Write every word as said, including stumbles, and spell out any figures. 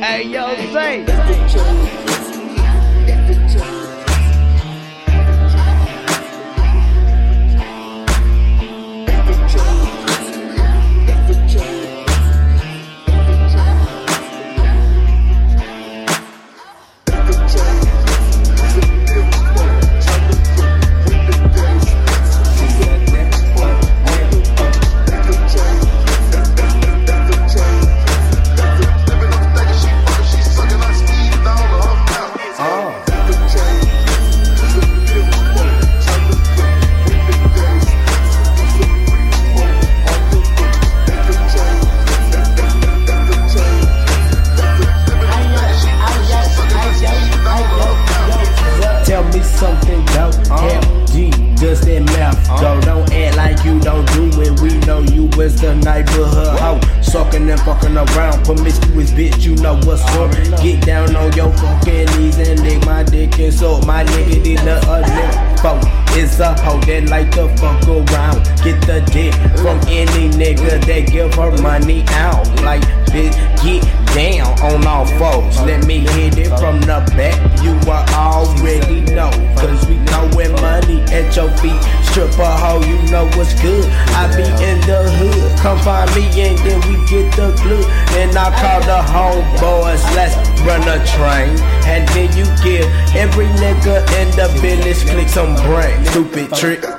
Hey, yo, say. Tell me something, though. Hell, G, just that mouth. Though, don't act like you don't do it. We know you was the neighborhood hoe. Sucking and fucking around, promiscuous bitch, you know what's up. Get down on your fucking knees and lick my dick and suck my nigga did the other folk. It's a hoe that like to fuck around. Get the dick from any nigga that give her money out. Like, bitch, get down on all fours. Let me hit it from the back. You are already know, cause we throwin' money at your feet. Stripper hoe, you know what's good. I be in the hood. Come find me and then we get the glue. Then I call the homeboys, let's run a train. And then you give every nigga in the village click some brain. Stupid trick.